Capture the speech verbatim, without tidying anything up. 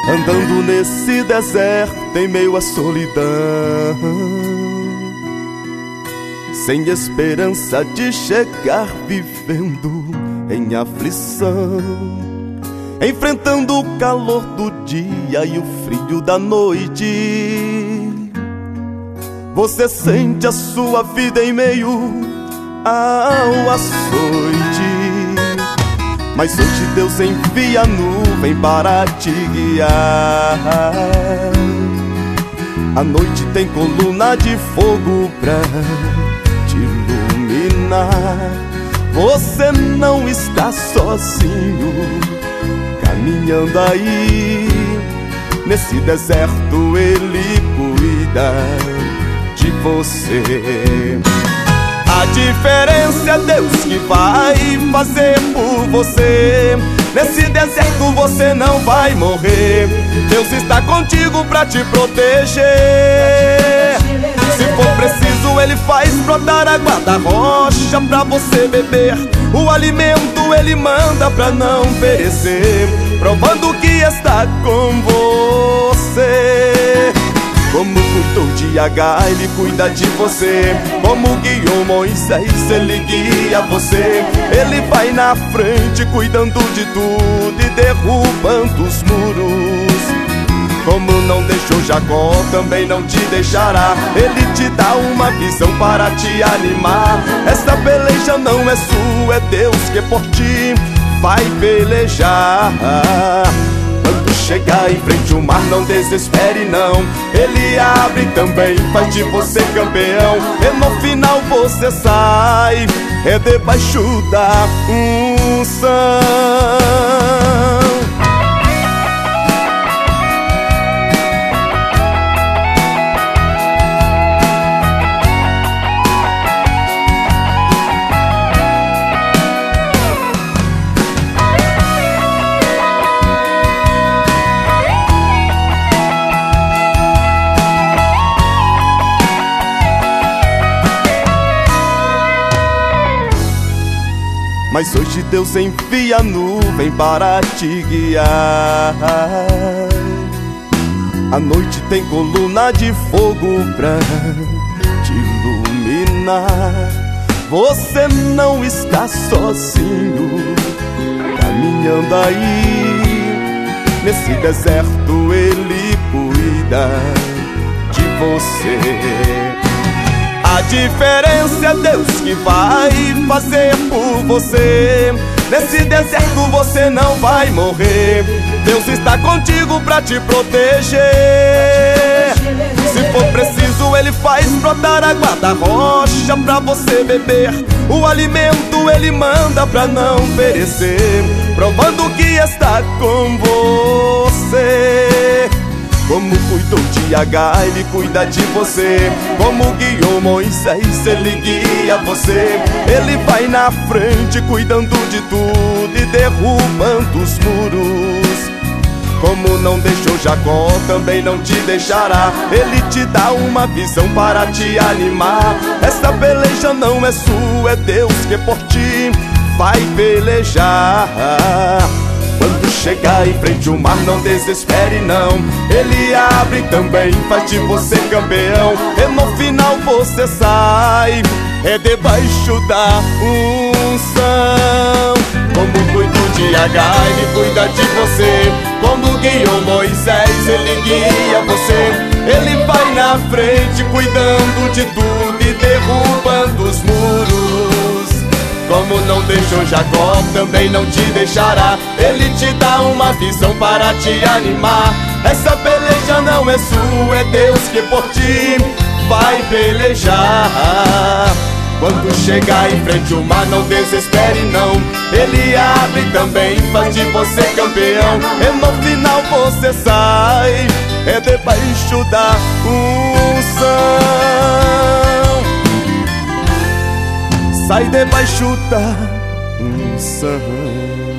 andando nesse deserto em meio à solidão, sem esperança de chegar, vivendo em aflição, enfrentando o calor do dia e o frio da noite. Você sente a sua vida em meio ao açoite, mas hoje Deus envia a nuvem para te guiar. A noite tem coluna de fogo pra te iluminar. Você não está sozinho caminhando aí. Nesse deserto Ele cuida de você. A diferença é Deus que vai fazer por você. Nesse deserto você não vai morrer. Deus está contigo pra te proteger. Se for preciso Ele faz brotar água da rocha pra você beber. O alimento Ele manda pra não perecer, provando que está com você. Como cuidou de Agar, Ele cuida de você. Como guiou Moisés, Ele guia você. Ele vai na frente cuidando de tudo e derrubando os muros. Como não deixou Jacó, também não te deixará. Ele te dá uma visão para te animar. Esta peleja não é sua, é Deus que por ti vai pelejar. Quando chegar em frente ao mar, não desespere não. Ele abre também, faz de você campeão. E no final você sai, é debaixo da unção. Mas hoje Deus envia a nuvem para te guiar. A noite tem coluna de fogo pra te iluminar. Você não está sozinho caminhando aí. Nesse deserto Ele cuida de você. A diferença é Deus que vai fazer por você. Nesse deserto você não vai morrer. Deus está contigo pra te proteger. Se for preciso Ele faz brotar água da rocha pra você beber. O alimento Ele manda pra não perecer, provando que está com você. Como cuidou de Agar, Ele cuida de você. Como guiou Moisés, Ele guia você. Ele vai na frente cuidando de tudo e derrubando os muros. Como não deixou Jacó, também não te deixará. Ele te dá uma visão para te animar. Esta peleja não é sua, é Deus que por ti vai pelejar. Quando chegar em frente ao mar, não desespere não. Ele abre também, faz de você campeão. E no final você sai, é debaixo da unção. Como cuidou de Agar, Ele cuida de você. Como guiou Moisés, Ele guia você. Ele vai na frente cuidando de tudo e derrubando os muros. Como não deixou Jacó, também não te deixará. Ele te dá uma visão para te animar. Essa peleja não é sua, é Deus que por ti vai pelejar. Quando chegar em frente ao mar, não desespere não. Ele abre também, faz de você campeão. E no final você sai, é debaixo da unção. Sai debaixo da unção.